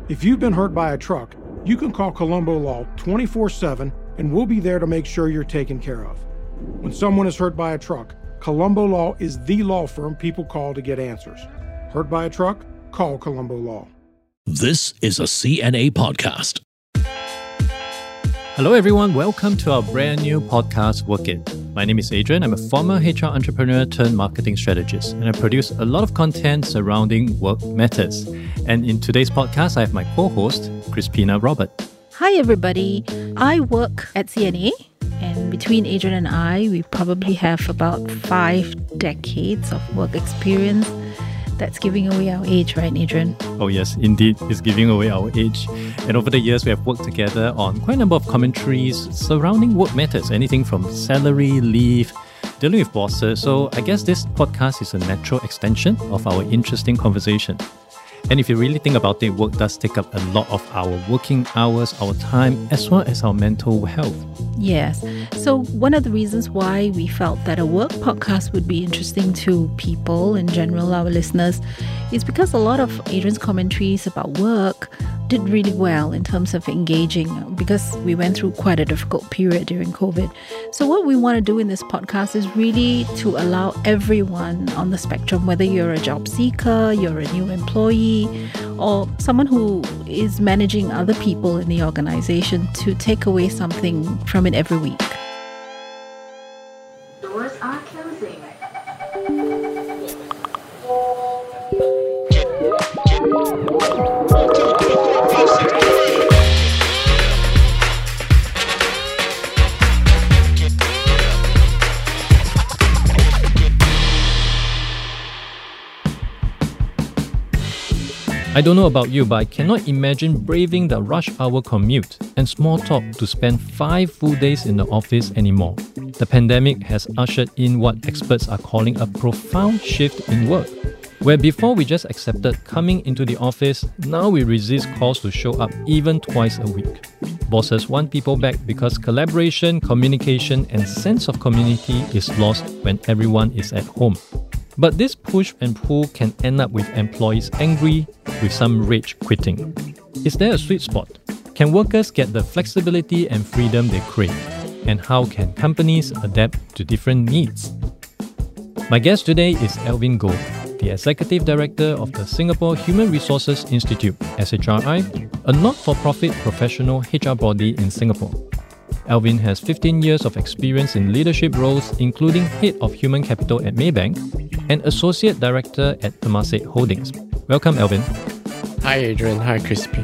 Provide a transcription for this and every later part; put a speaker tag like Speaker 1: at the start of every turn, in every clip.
Speaker 1: If you've been hurt by a truck, you can call Colombo Law 24/7 and we'll be there to make sure you're taken care of. When someone is hurt by a truck, Colombo Law is the law firm people call to get answers. Hurt by a truck? Call Colombo Law.
Speaker 2: This is a CNA podcast.
Speaker 3: Hello everyone, welcome to our brand new podcast, Work It. My name is Adrian. I'm a former HR entrepreneur turned marketing strategist, and I produce a lot of content surrounding work matters. And in today's podcast, I have my co-host, Crispina Robert.
Speaker 4: Hi everybody, I work at CNA, and between Adrian and I, we probably have about 5 decades of work experience. That's giving away our age, right, Adrian?
Speaker 3: Oh yes, indeed, it's giving away our age. And over the years, we have worked together on quite a number of commentaries surrounding work matters, anything from salary, leave, dealing with bosses. So I guess this podcast is a natural extension of our interesting conversation. And if you really think about it, work does take up a lot of our working hours, our time, as well as our mental health.
Speaker 4: Yes. So one of the reasons why we felt that a work podcast would be interesting to people in general, our listeners, is because a lot of Adrian's commentaries about work did really well in terms of engaging, because we went through quite a difficult period during COVID. So what we want to do in this podcast is really to allow everyone on the spectrum, whether you're a job seeker, you're a new employee, or someone who is managing other people in the organization, to take away something from it every week.
Speaker 5: Doors are closing.
Speaker 3: I don't know about you, but I cannot imagine braving the rush hour commute and small talk to spend 5 full days in the office anymore. The pandemic has ushered in what experts are calling a profound shift in work, where before we just accepted coming into the office, now we resist calls to show up even twice a week. Bosses want people back because collaboration, communication, and sense of community is lost when everyone is at home. But this push and pull can end up with employees angry, with some rage quitting. Is there a sweet spot? Can workers get the flexibility and freedom they crave? And how can companies adapt to different needs? My guest today is Alvin Goh, the Executive Director of the Singapore Human Resources Institute, SHRI, a not-for-profit professional HR body in Singapore. Alvin has 15 years of experience in leadership roles, including Head of Human Capital at Maybank and Associate Director at Temasek Holdings. Welcome, Alvin.
Speaker 6: Hi, Adrian. Hi, Crispy.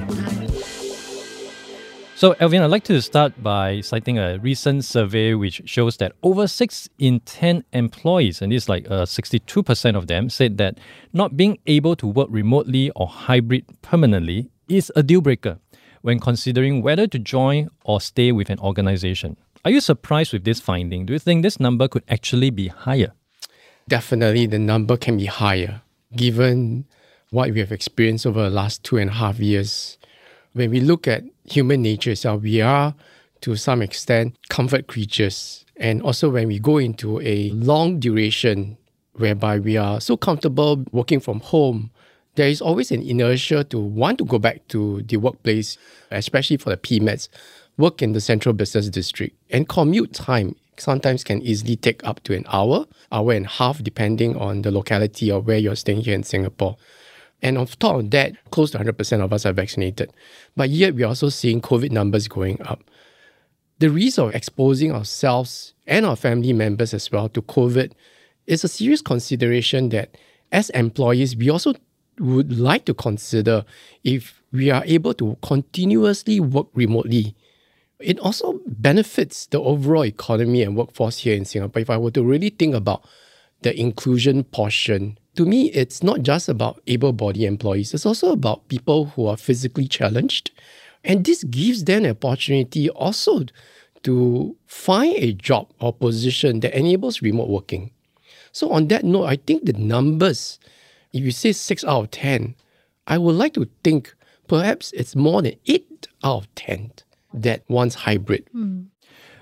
Speaker 3: So, Alvin, I'd like to start by citing a recent survey which shows that over 6 in 10 employees, and this is like 62% of them, said that not being able to work remotely or hybrid permanently is a deal breaker when considering whether to join or stay with an organization. Are you surprised with this finding? Do you think this number could actually be higher?
Speaker 6: Definitely, the number can be higher, given what we have experienced over the last 2.5 years. When we look at human nature itself, we are, to some extent, comfort creatures. And also when we go into a long duration whereby we are so comfortable working from home, there is always an inertia to want to go back to the workplace, especially for the PMETs, work in the Central Business District. And commute time sometimes can easily take up to an hour and a half, depending on the locality or where you're staying here in Singapore. And on top of that, close to 100% of us are vaccinated. But yet we're also seeing COVID numbers going up. The risk of exposing ourselves and our family members as well to COVID is a serious consideration that as employees, we also would like to consider if we are able to continuously work remotely. It also benefits the overall economy and workforce here in Singapore. If I were to really think about the inclusion portion, to me, it's not just about able-bodied employees. It's also about people who are physically challenged. And this gives them an opportunity also to find a job or position that enables remote working. So on that note, I think the numbers, if you say 6 out of 10, I would like to think perhaps it's more than 8 out of 10 that wants hybrid.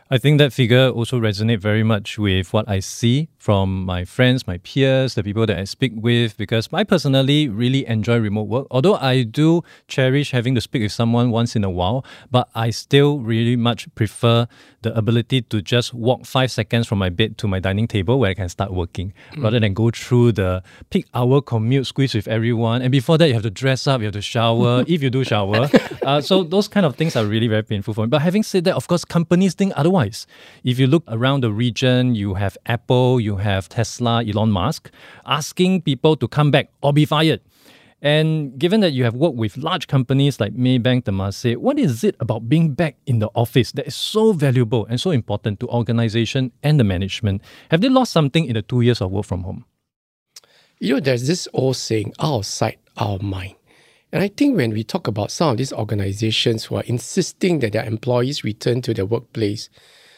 Speaker 3: I think that figure also resonates very much with what I see from my friends, my peers, the people that I speak with, because I personally really enjoy remote work. Although I do cherish having to speak with someone once in a while, but I still really much prefer the ability to just walk 5 seconds from my bed to my dining table where I can start working, rather than go through the peak hour commute, squeeze with everyone. And before that, you have to dress up, you have to shower, if you do shower. So those kind of things are really very painful for me. But having said that, of course, companies think otherwise. If you look around the region, you have Apple, you have Tesla, Elon Musk, asking people to come back or be fired. And given that you have worked with large companies like Maybank, Temasek, what is it about being back in the office that is so valuable and so important to organization and the management? Have they lost something in the 2 years of work from home?
Speaker 6: There's this old saying, our sight, our mind. And I think when we talk about some of these organizations who are insisting that their employees return to their workplace,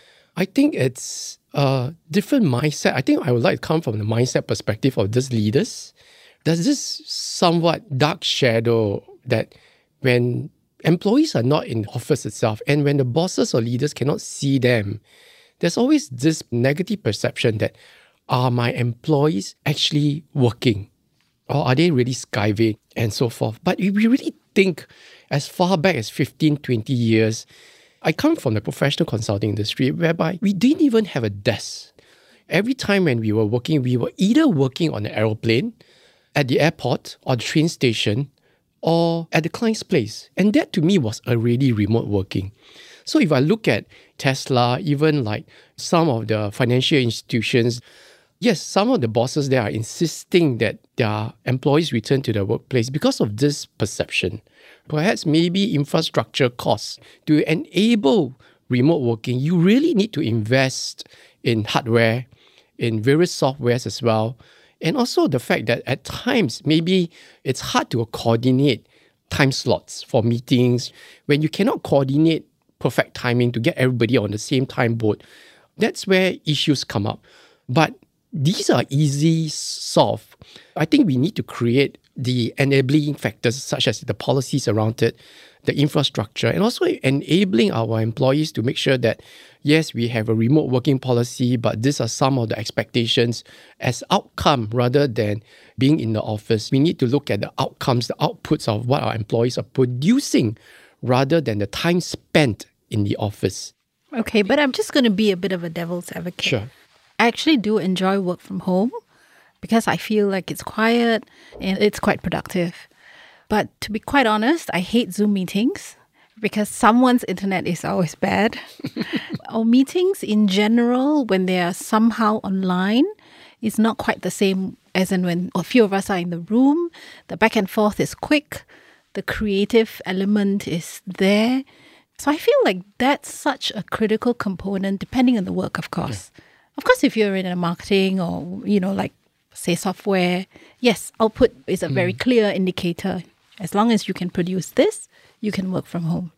Speaker 6: I think it's a different mindset. I think I would like to come from the mindset perspective of these leaders. There's this somewhat dark shadow that when employees are not in the office itself and when the bosses or leaders cannot see them, there's always this negative perception that, are my employees actually working? Or are they really skiving and so forth? But if we really think as far back as 15, 20 years, I come from the professional consulting industry whereby we didn't even have a desk. Every time when we were working, we were either working on an aeroplane, at the airport or the train station, or at the client's place. And that to me was already remote working. So if I look at Tesla, even like some of the financial institutions, yes, some of the bosses there are insisting that their employees return to their workplace because of this perception. Perhaps maybe infrastructure costs. To enable remote working, you really need to invest in hardware, in various softwares as well. And also the fact that at times, maybe it's hard to coordinate time slots for meetings. When you cannot coordinate perfect timing to get everybody on the same time boat, that's where issues come up. But these are easy solved. I think we need to create the enabling factors such as the policies around it, the infrastructure, and also enabling our employees to make sure that, yes, we have a remote working policy, but these are some of the expectations as outcome rather than being in the office. We need to look at the outcomes, the outputs of what our employees are producing rather than the time spent in the office.
Speaker 4: Okay, but I'm just going to be a bit of a devil's advocate.
Speaker 6: Sure.
Speaker 4: I actually do enjoy work from home because I feel like it's quiet and it's quite productive. But to be quite honest, I hate Zoom meetings because someone's internet is always bad. Or meetings in general, when they are somehow online, is not quite the same as in when a few of us are in the room. The back and forth is quick. The creative element is there. So I feel like that's such a critical component, depending on the work, of course. Yeah. Of course, if you're in a marketing or, like, say, software, yes, output is a very clear indicator. As long as you can produce this, you can work from home.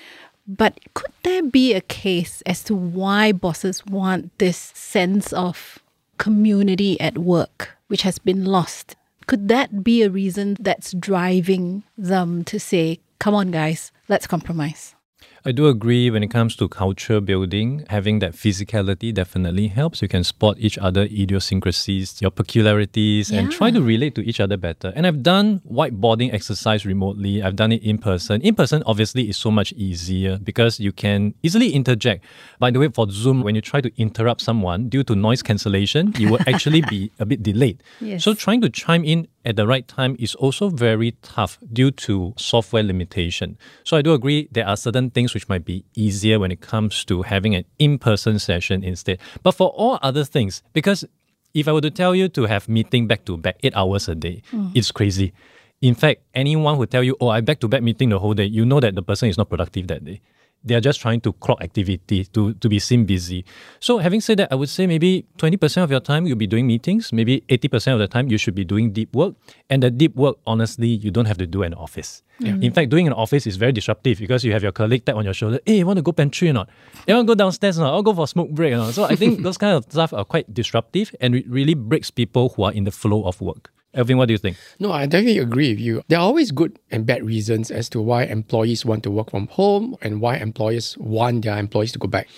Speaker 4: But could there be a case as to why bosses want this sense of community at work, which has been lost? Could that be a reason that's driving them to say, come on, guys, let's compromise?
Speaker 3: I do agree when it comes to culture building, having that physicality definitely helps. You can spot each other idiosyncrasies, your peculiarities, and try to relate to each other better. And I've done whiteboarding exercise remotely. I've done it in person. In person, obviously, is so much easier because you can easily interject. By the way, for Zoom, when you try to interrupt someone due to noise cancellation, you will actually be a bit delayed.
Speaker 4: Yes.
Speaker 3: So trying to chime in at the right time is also very tough due to software limitation. So I do agree there are certain things which might be easier when it comes to having an in-person session instead. But for all other things, because if I were to tell you to have meeting back-to-back 8 hours a day, it's crazy. In fact, anyone who tell you, I back-to-back meeting the whole day, you know that the person is not productive that day. They are just trying to clock activity to be seen busy. So having said that, I would say maybe 20% of your time you'll be doing meetings. Maybe 80% of the time you should be doing deep work. And the deep work, honestly, you don't have to do in an office. Yeah. In fact, doing in an office is very disruptive because you have your colleague tap on your shoulder. Hey, you want to go pantry or not? You want to go downstairs or not? I'll go for a smoke break or not? So I think those kind of stuff are quite disruptive and it really breaks people who are in the flow of work. Elvin, what do you think?
Speaker 6: No, I definitely agree with you. There are always good and bad reasons as to why employees want to work from home and why employers want their employees to go back.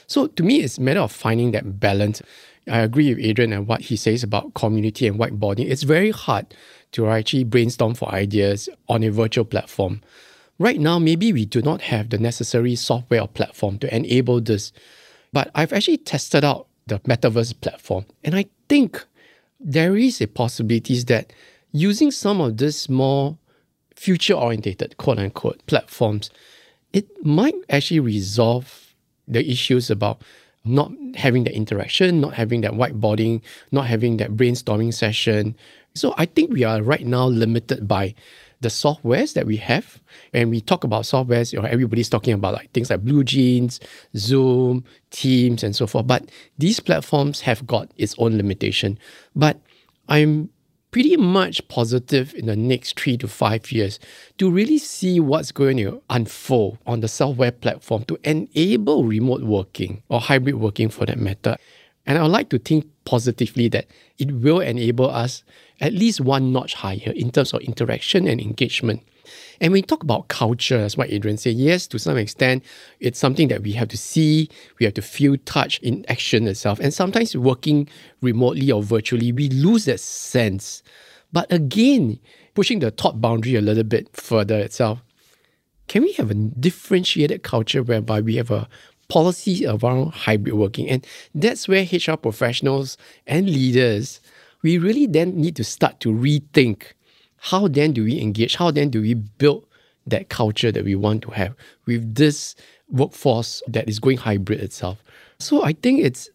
Speaker 6: So to me, it's a matter of finding that balance. I agree with Adrian and what he says about community and whiteboarding. It's very hard to actually brainstorm for ideas on a virtual platform. Right now, maybe we do not have the necessary software or platform to enable this. But I've actually tested out the Metaverse platform. And I think there is a possibility that using some of this more future-oriented, quote-unquote, platforms, it might actually resolve the issues about not having that interaction, not having that whiteboarding, not having that brainstorming session. So I think we are right now limited by the softwares that we have. When we talk about softwares, everybody's talking about like things like BlueJeans, Zoom, Teams, and so forth. But these platforms have got its own limitation. But I'm pretty much positive in the next 3 to 5 years to really see what's going to unfold on the software platform to enable remote working or hybrid working for that matter. And I would like to think positively that it will enable us at least one notch higher in terms of interaction and engagement. And when we talk about culture, as what Adrian said, yes, to some extent, it's something that we have to see, we have to feel, touch in action itself. And sometimes working remotely or virtually, we lose that sense. But again, pushing the thought boundary a little bit further itself, can we have a differentiated culture whereby we have a policy around hybrid working? And that's where HR professionals and leaders, we really then need to start to rethink how then do we engage, how then do we build that culture that we want to have with this workforce that is going hybrid itself. So I think it's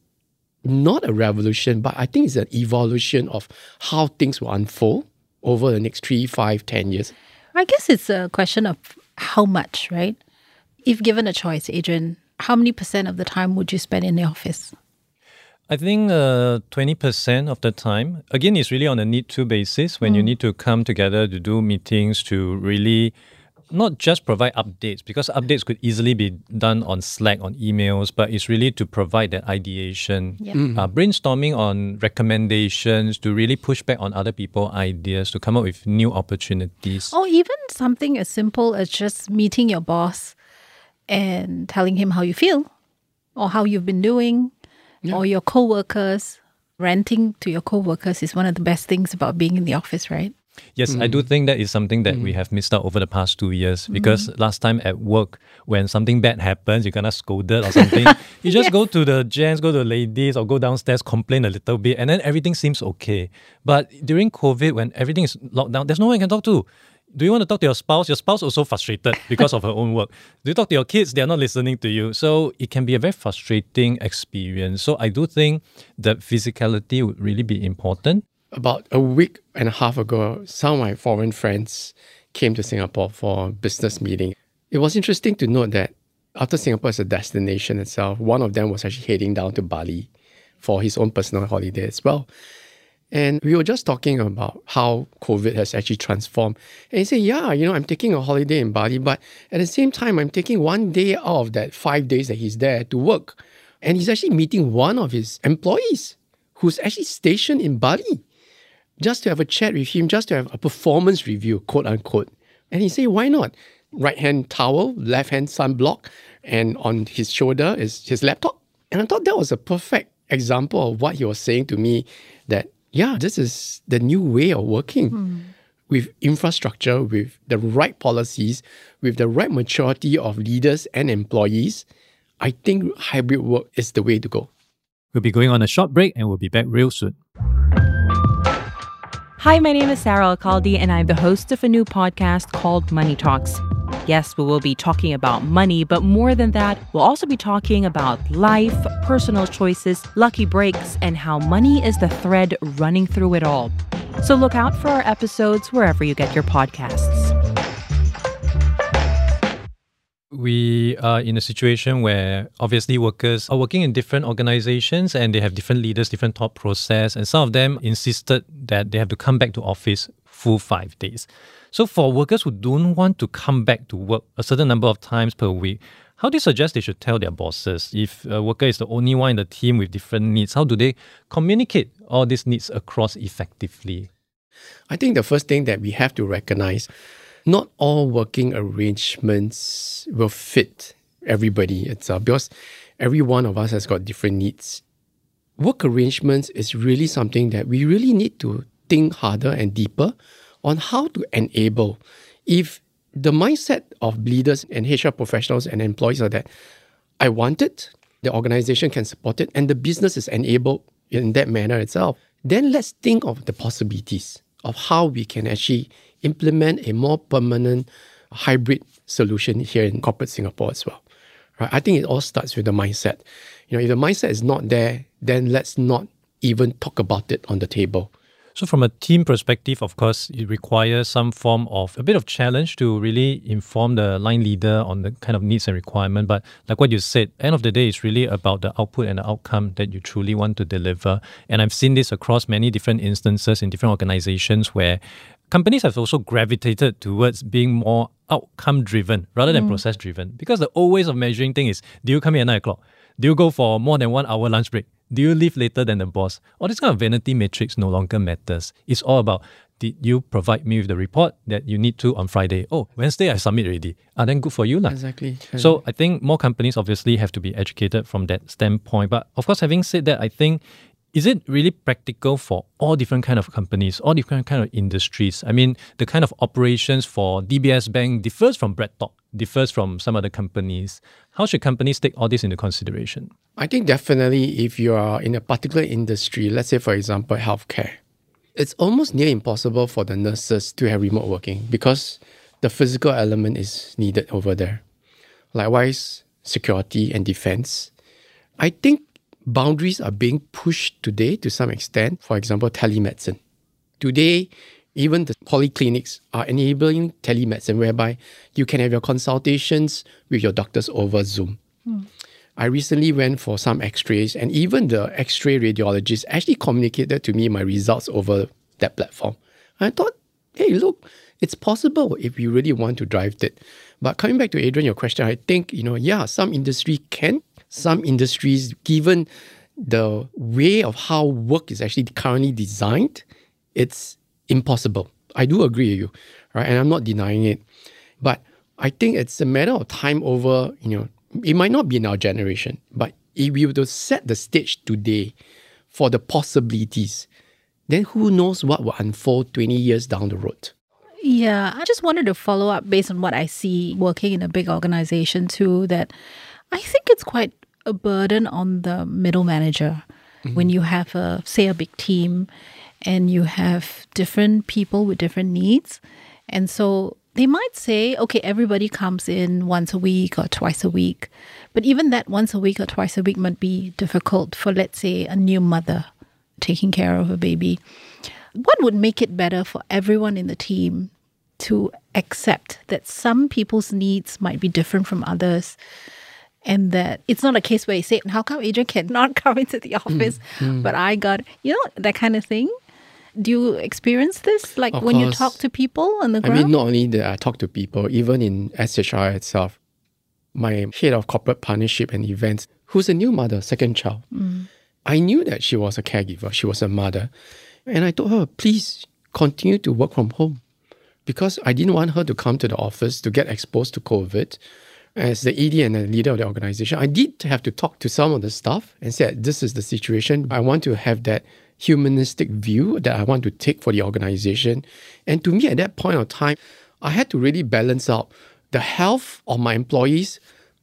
Speaker 6: not a revolution, but I think it's an evolution of how things will unfold over the next 3, 5, 10 years.
Speaker 4: I guess it's a question of how much, right? If given a choice, Adrian, how many % of the time would you spend in the office?
Speaker 3: I think 20% of the time. Again, it's really on a need-to basis when you need to come together to do meetings to really not just provide updates, because updates could easily be done on Slack, on emails, but it's really to provide that ideation, brainstorming on recommendations, to really push back on other people's ideas, to come up with new opportunities.
Speaker 4: Or even something as simple as just meeting your boss and telling him how you feel or how you've been doing. Or your co-workers, ranting to your co-workers is one of the best things about being in the office, right?
Speaker 3: Yes, I do think that is something that we have missed out over the past 2 years, because last time at work, when something bad happens, you're gonna scolded or something, you just go to the gents, go to the ladies, or go downstairs, complain a little bit, and then everything seems okay. But during COVID, when everything is locked down, there's no one you can talk to. Do you want to talk to your spouse? Your spouse also frustrated because of her own work. Do you talk to your kids? They are not listening to you. So it can be a very frustrating experience. So I do think that physicality would really be important.
Speaker 6: About a week and a half ago, some of my foreign friends came to Singapore for a business meeting. It was interesting to note that after Singapore as a destination itself, one of them was actually heading down to Bali for his own personal holiday as well. And we were just talking about how COVID has actually transformed. And he said, I'm taking a holiday in Bali, but at the same time, I'm taking 1 day out of that 5 days that he's there to work. And he's actually meeting one of his employees who's actually stationed in Bali, just to have a chat with him, just to have a performance review, quote unquote. And he said, why not? Right hand towel, left hand sunblock, and on his shoulder is his laptop. And I thought that was a perfect example of what he was saying to me, that this is the new way of working with infrastructure, with the right policies, with the right maturity of leaders and employees. I think hybrid work is the way to go.
Speaker 3: We'll be going on a short break and we'll be back real soon.
Speaker 5: Hi, my name is Sarah Alcaldi and I'm the host of a new podcast called Money Talks. Yes, we will be talking about money, but more than that, we'll also be talking about life, personal choices, lucky breaks, and how money is the thread running through it all. So look out for our episodes wherever you get your podcasts.
Speaker 3: We are in a situation where obviously workers are working in different organizations and they have different leaders, different thought process, and some of them insisted that they have to come back to office full 5 days. So for workers who don't want to come back to work a certain number of times per week, how do you suggest they should tell their bosses? If a worker is the only one in the team with different needs, how do they communicate all these needs across effectively?
Speaker 6: I think the first thing that we have to recognize, not all working arrangements will fit everybody itself, because Every one of us has got different needs. Work arrangements is really something that we really need to think harder and deeper on how to enable. If the mindset of leaders and HR professionals and employees are that I want it, the organization can support it, and the business is enabled in that manner itself, then let's think of the possibilities of how we can actually implement a more permanent hybrid solution here in corporate Singapore as well. Right? I think it all starts with the mindset. If the mindset is not there, then let's not even talk about it on the table.
Speaker 3: So from a team perspective, of course, it requires some form of a bit of challenge to really inform the line leader on the kind of needs and requirement. But like what you said, end of the day, it's really about the output and the outcome that you truly want to deliver. And I've seen this across many different instances in different organizations where companies have also gravitated towards being more outcome driven rather than process driven. Because the old ways of measuring things is, do you come in at 9 o'clock? Do you go for more than 1 hour lunch break? Do you leave later than the boss? All this kind of vanity metrics no longer matters. It's all about, did you provide me with the report that you need to on Friday? Oh, Wednesday I submit already. Then good for you.
Speaker 6: Exactly.
Speaker 3: So I think more companies obviously have to be educated from that standpoint. But of course, having said that, I think, is it really practical for all different kind of companies, all different kind of industries? I mean, the kind of operations for DBS Bank differs from BreadTalk, differs from some other companies. How should companies take all this into consideration?
Speaker 6: I think definitely if you are in a particular industry, let's say for example, healthcare, it's almost near impossible for the nurses to have remote working because the physical element is needed over there. Likewise, security and defense. I think boundaries are being pushed today to some extent. For example, telemedicine. Today, even the polyclinics are enabling telemedicine whereby you can have your consultations with your doctors over Zoom. I recently went for some x-rays and even the x-ray radiologist actually communicated to me my results over that platform. I thought, hey, look, it's possible if you really want to drive it. But coming back to Adrian, your question, I think, some industry can. Some industries, given the way of how work is actually currently designed, it's impossible. I do agree with you, right? And I'm not denying it. But I think it's a matter of time over, it might not be in our generation, but if we were to set the stage today for the possibilities, then who knows what will unfold 20 years down the road.
Speaker 4: Yeah, I just wanted to follow up based on what I see working in a big organization too, that I think it's quite a burden on the middle manager when you have a big team and you have different people with different needs. And so they might say, okay, everybody comes in once a week or twice a week. But even that once a week or twice a week might be difficult for, let's say, a new mother taking care of a baby. What would make it better for everyone in the team to accept that some people's needs might be different from others? And that it's not a case where you say, how come Adrian cannot come into the office, but I got, that kind of thing? Do you experience this? Like
Speaker 6: of
Speaker 4: when
Speaker 6: course.
Speaker 4: you talk to people on the ground?
Speaker 6: I mean, not only that I talk to people, even in SHR itself, my head of corporate partnership and events, who's a new mother, second child. I knew that she was a caregiver, she was a mother. And I told her, please continue to work from home. Because I didn't want her to come to the office to get exposed to COVID. As the ED and the leader of the organization, I did have to talk to some of the staff and said, this is the situation. I want to have that humanistic view that I want to take for the organization. And to me, at that point of time, I had to really balance out the health of my employees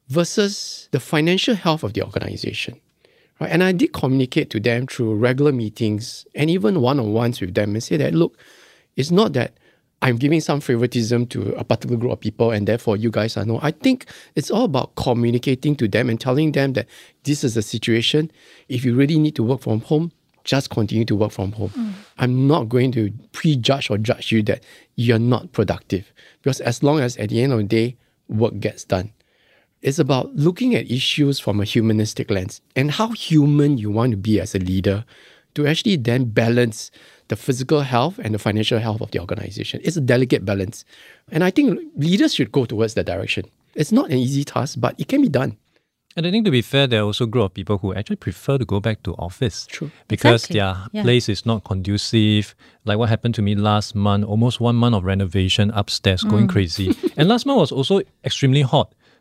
Speaker 6: versus the financial health of the organization. Right? And I did communicate to them through regular meetings and even one-on-ones with them and say that, look, it's not that I'm giving some favoritism to a particular group of people and therefore you guys are no. I think it's all about communicating to them and telling them that this is the situation. If you really need to work from home, just continue to work from home. I'm not going to prejudge or judge you that you're not productive. Because as long as at the end of the day, work gets done. It's about looking at issues from a humanistic lens and how human you want to be as a leader to actually then balance the physical health and the financial health of the organization. It's a delicate balance. And I think leaders should go towards that direction. It's not an easy task, but it can be done.
Speaker 3: And I think to be fair, there are also a group of people who actually prefer to go back to office.
Speaker 6: True.
Speaker 3: Because
Speaker 4: Exactly.
Speaker 3: their place is not conducive. Like what happened to me last month, almost 1 month of renovation upstairs, going crazy. And last month was also extremely hot.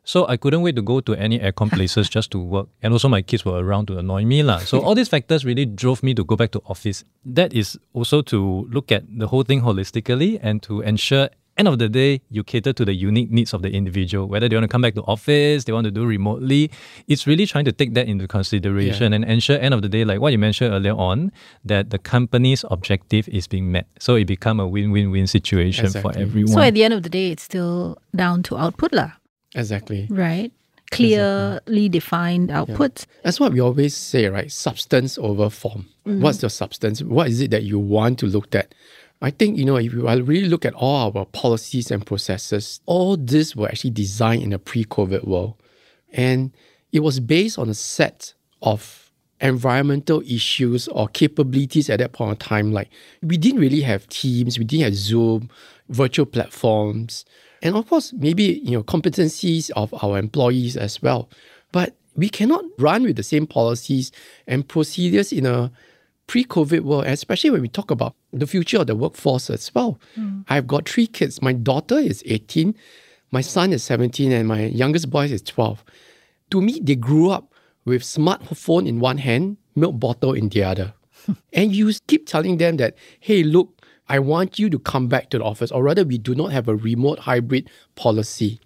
Speaker 3: So I couldn't wait to go to any aircon places just to work. And also my kids were around to annoy me. So all these factors really drove me to go back to office. That is also to look at the whole thing holistically and to ensure end of the day, you cater to the unique needs of the individual, whether they want to come back to office, they want to do remotely. It's really trying to take that into consideration and ensure end of the day, like what you mentioned earlier on, that the company's objective is being met. So it become a win-win-win situation for everyone.
Speaker 4: So at the end of the day, it's still down to output lah.
Speaker 6: Exactly.
Speaker 4: Right? Clearly defined outputs.
Speaker 6: That's what we always say, right? Substance over form. What's the substance? What is it that you want to look at? I think, if you really look at all our policies and processes, all this were actually designed in a pre-COVID world. And it was based on a set of environmental issues or capabilities at that point of time. Like, we didn't really have Teams, we didn't have Zoom, virtual platforms, and of course, maybe, competencies of our employees as well. But we cannot run with the same policies and procedures in a pre-COVID world, especially when we talk about the future of the workforce as well. I've got 3 kids. My daughter is 18, my son is 17, and my youngest boy is 12. To me, they grew up with smartphone in one hand, milk bottle in the other. And you keep telling them that, hey, look, I want you to come back to the office, or rather, we do not have a remote hybrid policy.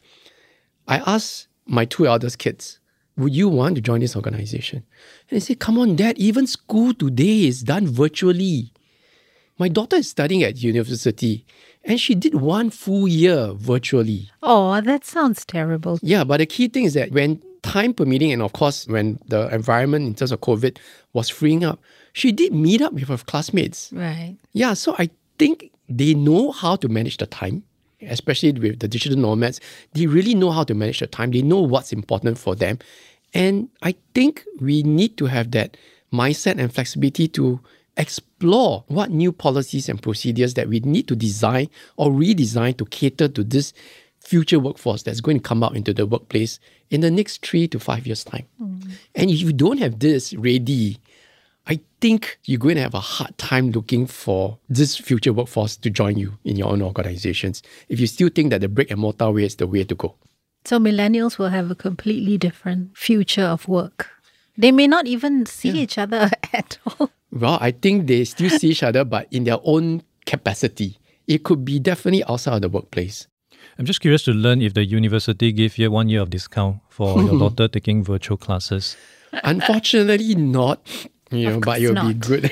Speaker 6: I asked my 2 eldest kids, would you want to join this organization? And they say, come on, Dad, even school today is done virtually. My daughter is studying at university and she did 1 full year virtually.
Speaker 4: Oh, that sounds terrible.
Speaker 6: Yeah, but the key thing is that when time permitting, and of course, when the environment in terms of COVID was freeing up, she did meet up with her classmates.
Speaker 4: Right.
Speaker 6: Yeah, so I think they know how to manage the time. Especially with the digital nomads, they really know how to manage the time. They know what's important for them. And I think we need to have that mindset and flexibility to explore what new policies and procedures that we need to design or redesign to cater to this future workforce that's going to come out into the workplace in the next 3 to 5 years' time. And if you don't have this ready, I think you're going to have a hard time looking for this future workforce to join you in your own organizations if you still think that the brick and mortar way is the way to go.
Speaker 4: So millennials will have a completely different future of work. They may not even see each other at all.
Speaker 6: Well, I think they still see each other, but in their own capacity. It could be definitely outside of the workplace.
Speaker 3: I'm just curious to learn if the university gave you 1 year of discount for your daughter taking virtual classes.
Speaker 6: Unfortunately not. But it will be good.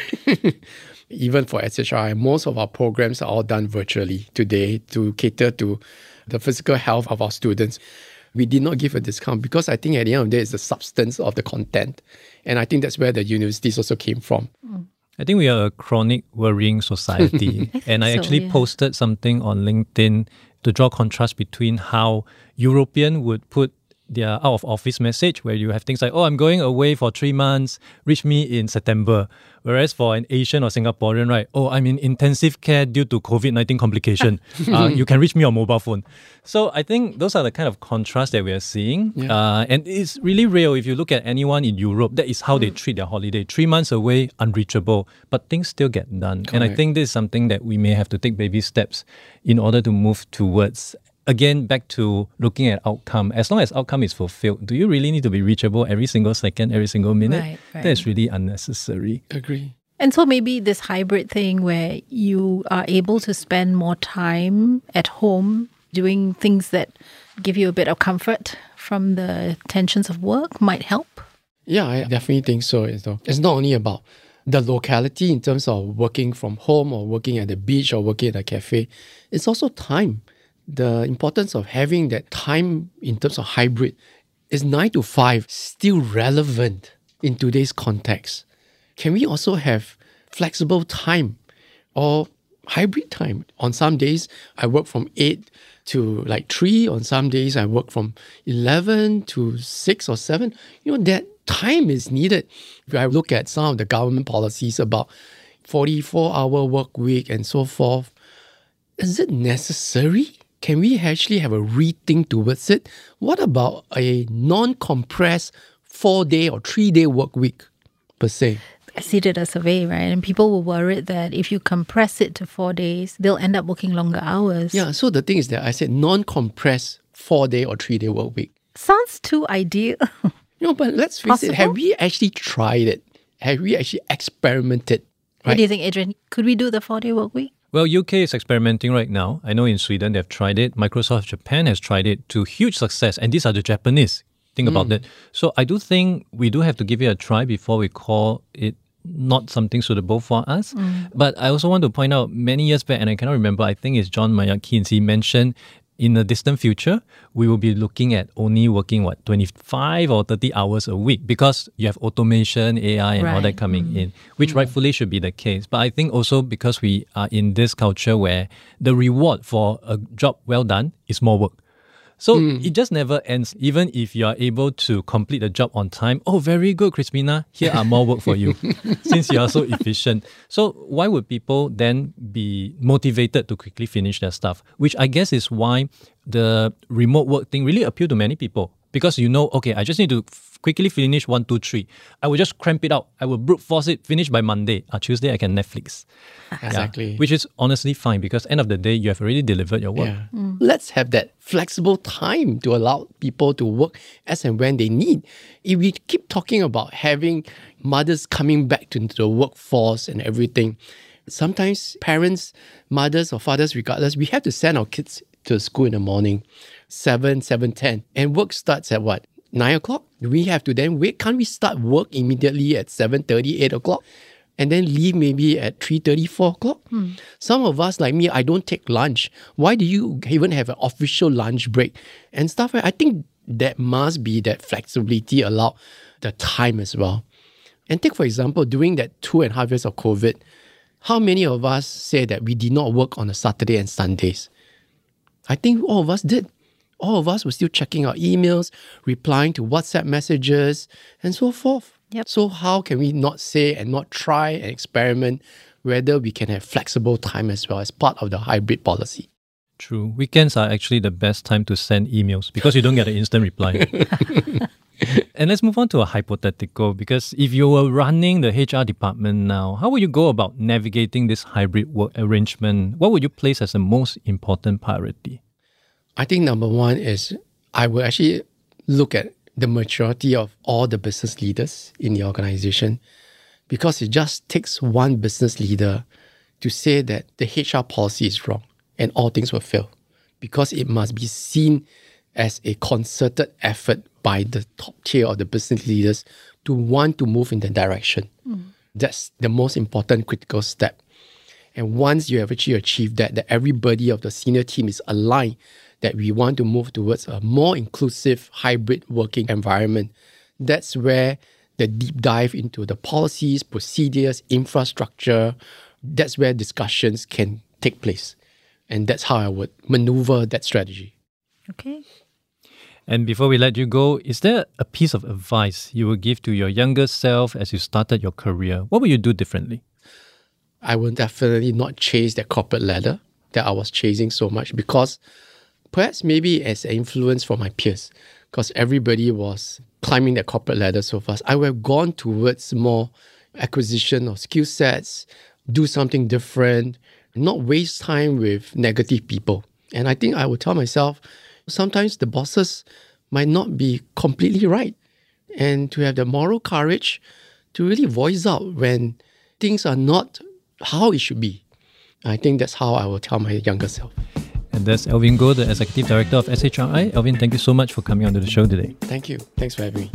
Speaker 6: Even for SHRI, most of our programs are all done virtually today to cater to the physical health of our students. We did not give a discount because I think at the end of the day, it's the substance of the content. And I think that's where the universities also came from.
Speaker 3: I think we are a chronic worrying society. And I actually posted something on LinkedIn to draw contrast between how European would put their out of office message, where you have things like, I'm going away for 3 months, reach me in September. Whereas for an Asian or Singaporean, right, I'm in intensive care due to COVID-19 complication. You can reach me on mobile phone. So I think those are the kind of contrast that we are seeing. And it's really real. If you look at anyone in Europe, that is how they treat their holiday. 3 months away, unreachable, but things still get done. Correct. And I think this is something that we may have to take baby steps in order to move towards. Again, back to looking at outcome. As long as outcome is fulfilled, do you really need to be reachable every single second, every single minute?
Speaker 4: Right.
Speaker 3: That's really unnecessary.
Speaker 6: Agree.
Speaker 4: And so maybe this hybrid thing where you are able to spend more time at home doing things that give you a bit of comfort from the tensions of work might help?
Speaker 6: Yeah, I definitely think so. It's not only about the locality in terms of working from home or working at the beach or working at a cafe. It's also time. The importance of having that time in terms of hybrid is 9 to 5 still relevant in today's context. Can we also have flexible time or hybrid time? On some days, I work from 8 to 3. On some days, I work from 11 to 6 or 7. That time is needed. If I look at some of the government policies about 44-hour work week and so forth, is it necessary? Can we actually have a rethink towards it? What about a non-compressed 4-day or 3-day work week per se?
Speaker 4: I did a survey, right? And people were worried that if you compress it to 4 days, they'll end up working longer hours.
Speaker 6: Yeah, so the thing is that I said non-compressed 4-day or 3-day work week.
Speaker 4: Sounds too ideal.
Speaker 6: But let's face it, have we actually tried it? Have we actually experimented?
Speaker 4: What do you think, Adrian? Could we do the 4-day work week?
Speaker 3: Well, UK is experimenting right now. I know in Sweden they've tried it. Microsoft Japan has tried it to huge success. And these are the Japanese. Think about that. So I do think we do have to give it a try before we call it not something suitable for us. But I also want to point out many years back, and I cannot remember, I think it's John Maynard Keynes, he mentioned in the distant future, we will be looking at only working, 25 or 30 hours a week because you have automation, AI and all that coming in, which rightfully should be the case. But I think also because we are in this culture where the reward for a job well done is more work. So it just never ends. Even if you are able to complete the job on time, oh, very good, Crispina, here are more work for you, since you are so efficient. So why would people then be motivated to quickly finish their stuff? Which I guess is why the remote work thing really appealed to many people. Because okay, I just need to quickly finish 1, 2, 3. I will just cramp it out. I will brute force it, finish by Monday. Tuesday, I can Netflix.
Speaker 6: Exactly.
Speaker 3: Which is honestly fine because end of the day, you have already delivered your work.
Speaker 6: Let's have that flexible time to allow people to work as and when they need. If we keep talking about having mothers coming back into the workforce and everything, sometimes parents, mothers or fathers, regardless, we have to send our kids to school in the morning, 7:10. And work starts at 9 o'clock? We have to then wait. Can't we start work immediately at 7:30, 8 o'clock? And then leave maybe at 3:30, 4 o'clock? Some of us, like me, I don't take lunch. Why do you even have an official lunch break? And stuff like I think that must be that flexibility allow the time as well. And take, for example, during that 2.5 years of COVID, how many of us say that we did not work on a Saturday and Sundays? I think all of us did. All of us were still checking our emails, replying to WhatsApp messages, and so forth.
Speaker 4: Yep.
Speaker 6: So how can we not say and not try and experiment whether we can have flexible time as well as part of the hybrid policy?
Speaker 3: True. Weekends are actually the best time to send emails because you don't get an instant reply. And let's move on to a hypothetical, because if you were running the HR department now, how would you go about navigating this hybrid work arrangement? What would you place as the most important priority?
Speaker 6: I think number one is I will actually look at the maturity of all the business leaders in the organization, because it just takes one business leader to say that the HR policy is wrong and all things will fail, because it must be seen as a concerted effort by the top tier of the business leaders to want to move in that direction. That's the most important critical step. And once you have actually achieved that everybody of the senior team is aligned that we want to move towards a more inclusive hybrid working environment, that's where the deep dive into the policies, procedures, infrastructure, that's where discussions can take place. And that's how I would maneuver that strategy.
Speaker 4: Okay.
Speaker 3: And before we let you go, is there a piece of advice you would give to your younger self as you started your career? What would you do differently?
Speaker 6: I would definitely not chase that corporate ladder that I was chasing so much, because perhaps maybe as an influence from my peers, because everybody was climbing that corporate ladder so fast, I would have gone towards more acquisition of skill sets, do something different, not waste time with negative people. And I think I would tell myself, sometimes the bosses might not be completely right. And to have the moral courage to really voice out when things are not how it should be. I think that's how I will tell my younger self.
Speaker 3: And that's Elvin Goh, the Executive Director of SHRI. Elvin, thank you so much for coming onto the show today.
Speaker 6: Thank you. Thanks for having me.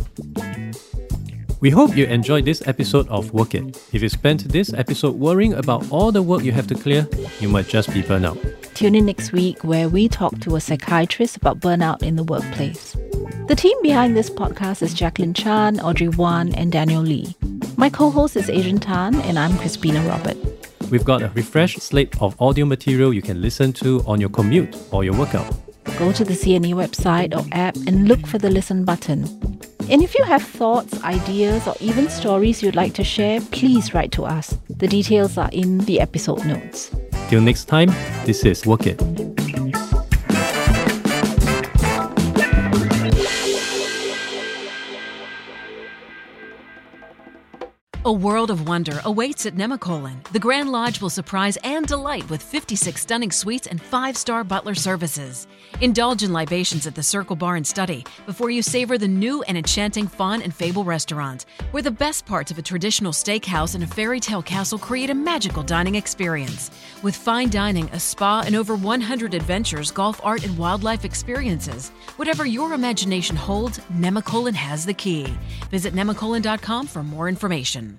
Speaker 3: We hope you enjoyed this episode of Work It. If you spent this episode worrying about all the work you have to clear, you might just be burnt out.
Speaker 4: Tune in next week where we talk to a psychiatrist about burnout in the workplace. The team behind this podcast is Jacqueline Chan, Audrey Wan, and Daniel Lee. My co-host is Adrian Tan, and I'm Crispina Robert.
Speaker 3: We've got a refreshed slate of audio material you can listen to on your commute or your workout.
Speaker 4: Go to the CNE website or app and look for the listen button. And if you have thoughts, ideas, or even stories you'd like to share, please write to us. The details are in the episode notes.
Speaker 3: Till next time, this is Work It.
Speaker 7: A world of wonder awaits at Nemacolin. The Grand Lodge will surprise and delight with 56 stunning suites and 5-star butler services. Indulge in libations at the Circle Bar and Study before you savor the new and enchanting Fawn and Fable restaurant, where the best parts of a traditional steakhouse and a fairy tale castle create a magical dining experience. With fine dining, a spa, and over 100 adventures, golf, art, and wildlife experiences. Whatever your imagination holds, Nemacolin has the key. Visit nemacolin.com for more information.